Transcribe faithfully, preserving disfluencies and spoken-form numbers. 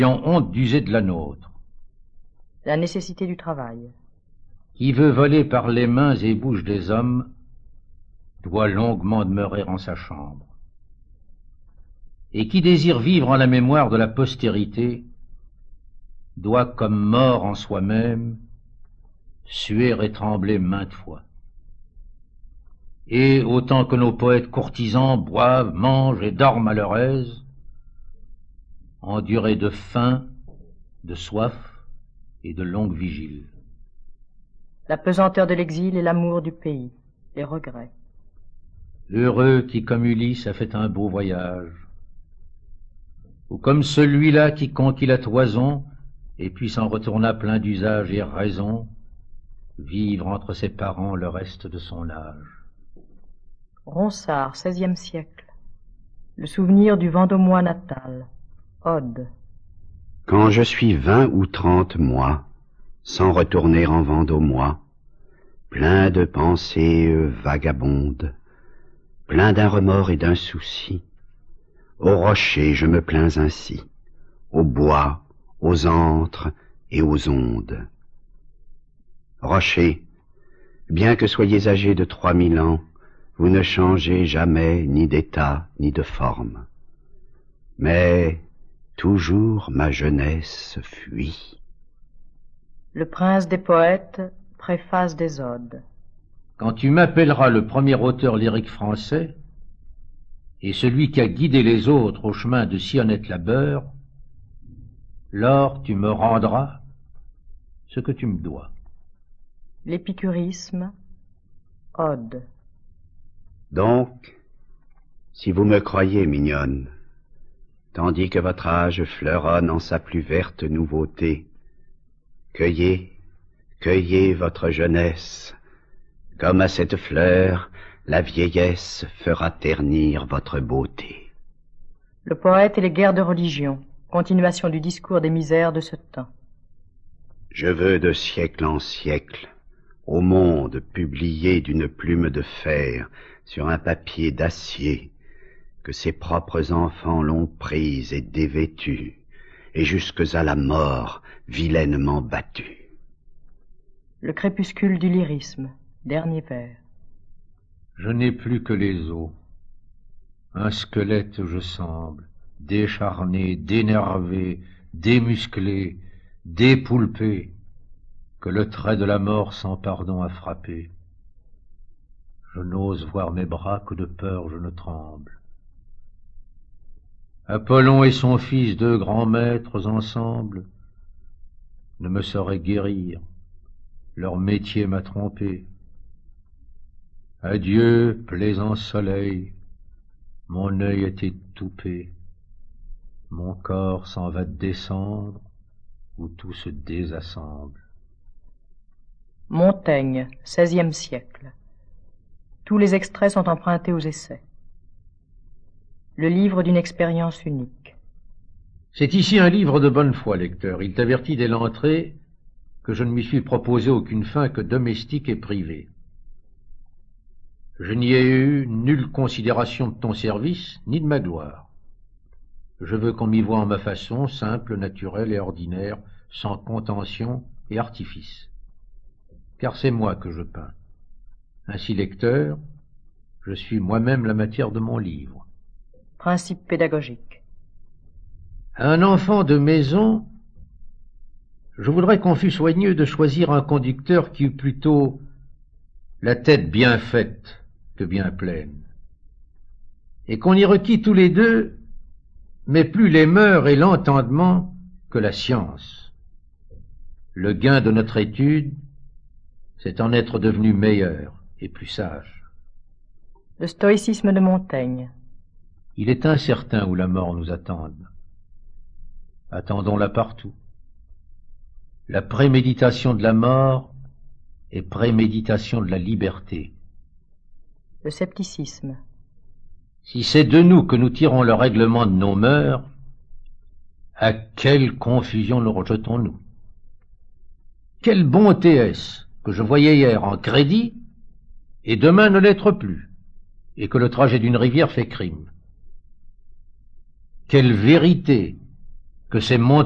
ayant honte d'user de la nôtre. La nécessité du travail. Qui veut voler par les mains et bouches des hommes doit longuement demeurer en sa chambre. Et qui désire vivre en la mémoire de la postérité doit, comme mort en soi-même, suer et trembler maintes fois. Et autant que nos poètes courtisans boivent, mangent et dorment à leur aise, endurer de faim, de soif et de longues vigiles. La pesanteur de l'exil et l'amour du pays, les regrets. L'heureux qui, comme Ulysse, a fait un beau voyage, ou comme celui-là qui conquit la toison et puis s'en retourna plein d'usage et raison, vivre entre ses parents le reste de son âge. Ronsard, seizième siècle. Le souvenir du Vendômois natal. Ode. Quand je suis vingt ou trente mois, sans retourner en Vendômois, plein de pensées vagabondes, plein d'un remords et d'un souci, aux rochers je me plains ainsi, aux bois, aux antres et aux ondes. Rochers, bien que soyez âgés de trois mille ans, vous ne changez jamais ni d'état ni de forme. Mais toujours ma jeunesse fuit. Le prince des poètes, préface des odes. Quand tu m'appelleras le premier auteur lyrique français, et celui qui a guidé les autres au chemin de si honnête labeur, lors tu me rendras ce que tu me dois. L'épicurisme, Ode. Donc, si vous me croyez mignonne, tandis que votre âge fleuronne en sa plus verte nouveauté, cueillez, cueillez votre jeunesse, comme à cette fleur, la vieillesse fera ternir votre beauté. Le poète et les guerres de religion, continuation du discours des misères de ce temps. Je veux de siècle en siècle, au monde publié d'une plume de fer sur un papier d'acier, que ses propres enfants l'ont prise et dévêtue, et jusques à la mort vilainement battue. Le crépuscule du lyrisme, dernier vers. Je n'ai plus que les os, un squelette je semble, décharné, dénervé, démusclé, dépoulpé, que le trait de la mort sans pardon a frappé. Je n'ose voir mes bras, que de peur je ne tremble. Apollon et son fils, deux grands maîtres ensemble, ne me sauraient guérir, leur métier m'a trompé. Adieu, plaisant soleil, mon œil est étoupé, mon corps s'en va descendre, où tout se désassemble. Montaigne, seizième siècle. Tous les extraits sont empruntés aux essais. Le livre d'une expérience unique. C'est ici un livre de bonne foi, lecteur. Il t'avertit dès l'entrée que je ne m'y suis proposé aucune fin que domestique et privée. Je n'y ai eu nulle considération de ton service, ni de ma gloire. Je veux qu'on m'y voie en ma façon, simple, naturelle et ordinaire, sans contention et artifice. Car c'est moi que je peins. Ainsi, lecteur, je suis moi-même la matière de mon livre. Principe pédagogique. À un enfant de maison, je voudrais qu'on fût soigneux de choisir un conducteur qui eût plutôt la tête bien faite que bien pleine, et qu'on y requît tous les deux, mais plus les mœurs et l'entendement que la science. Le gain de notre étude, c'est en être devenu meilleur et plus sage. Le stoïcisme de Montaigne. Il est incertain où la mort nous attende. Attendons-la partout. La préméditation de la mort est préméditation de la liberté. Le scepticisme. Si c'est de nous que nous tirons le règlement de nos mœurs, à quelle confusion nous rejetons-nous? Quelle bonté est-ce que je voyais hier en crédit et demain ne l'être plus, et que le trajet d'une rivière fait crime? Quelle vérité que ces montagnes